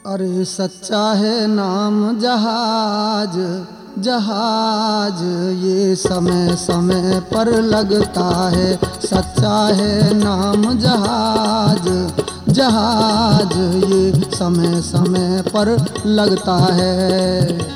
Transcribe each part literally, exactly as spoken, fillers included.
अरे सच्चा है नाम जहाज जहाज, ये समय समय पर लगता है। सच्चा है नाम जहाज जहाज, ये समय समय पर लगता है।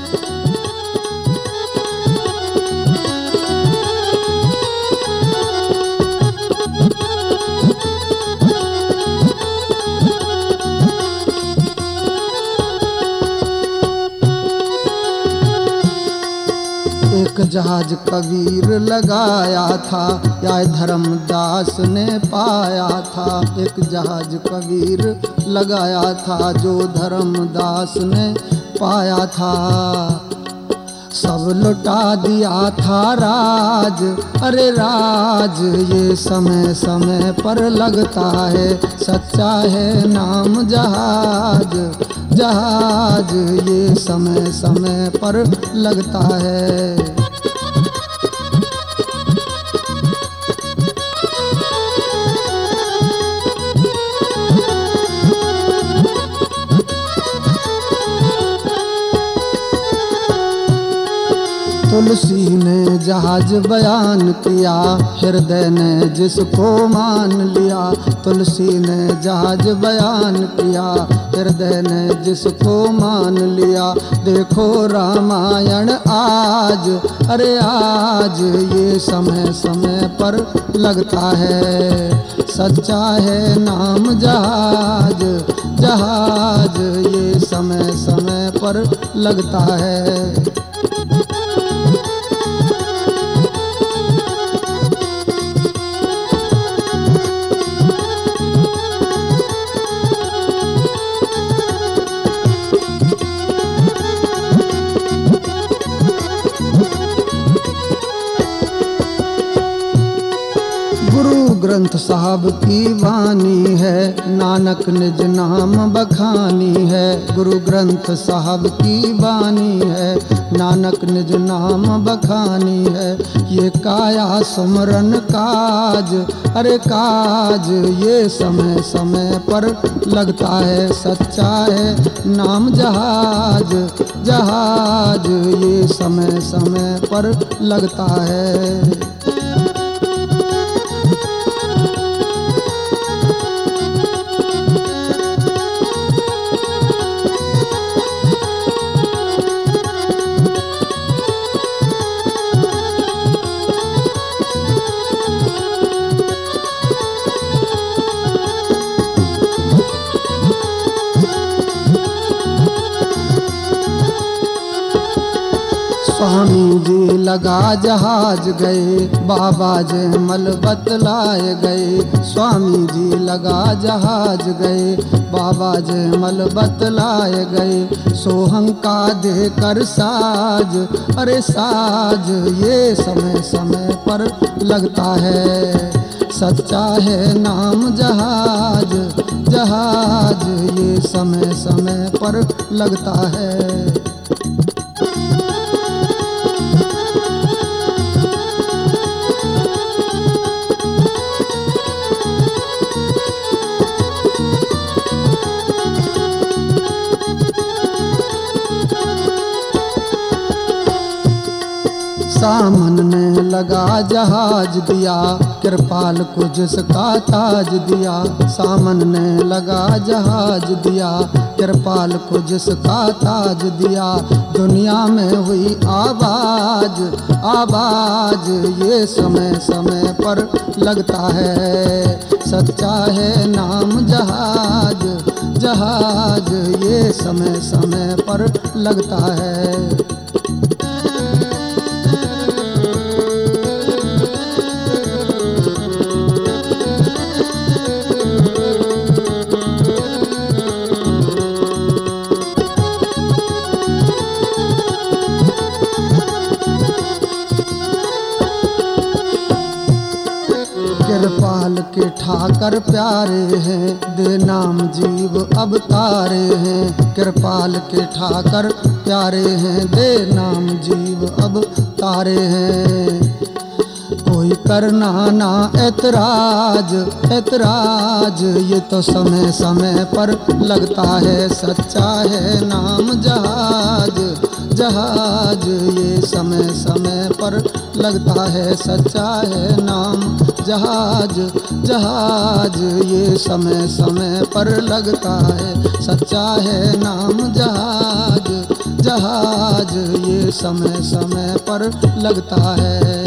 एक जहाज कबीर लगाया था, या धर्मदास ने पाया था। एक जहाज कबीर लगाया था, जो धर्मदास ने पाया था। सब लुटा दिया था राज, अरे राज, ये समय समय पर लगता है। सच्चा है नाम जहाज जहाज, ये समय समय पर लगता है। तुलसी ने जहाज बयान किया, हृदय ने जिसको मान लिया। तुलसी ने जहाज बयान किया, हृदय ने जिसको मान लिया। देखो रामायण आज, अरे आज, ये समय समय पर लगता है। सच्चा है नाम जहाज जहाज, ये समय समय पर लगता है। ग्रंथ साहब की वाणी है, नानक निज नाम बखानी है। गुरु ग्रंथ साहब की वाणी है, नानक निज नाम बखानी है। ये काया सुमरन काज, अरे काज, ये समय समय पर लगता है। सच्चा है नाम जहाज जहाज, ये समय समय पर लगता है। स्वामी जी लगा जहाज गए, बाबा जयमल बतलाए गए। स्वामी जी लगा जहाज गए, बाबा जयमल बतलाए गए। सोहंका देकर साज, अरे साज, ये समय समय पर लगता है। सच्चा है नाम जहाज जहाज, ये समय समय पर लगता है। सामन ने लगा जहाज दिया, कृपाल को जिसका ताज दिया। सामन ने लगा जहाज दिया, कृपाल को जिसका ताज दिया। दुनिया में हुई आवाज आवाज, ये समय समय पर लगता है। सच्चा है नाम जहाज जहाज, ये समय समय पर लगता है। कृपाल के ठाकर प्यारे हैं, दे नाम जीव अवतारे हैं। कृपाल के ठाकर प्यारे हैं, दे नाम जीव अवतारे हैं। कोई करना ना ऐतराज ऐतराज, ये तो समय समय पर लगता है सच्चा है नाम जहाज जहाज, ये समय समय पर लगता है सच्चा है नाम जहाज जहाज, ये समय समय पर लगता है सच्चा है नाम जहाज जहाज, ये समय समय पर लगता है।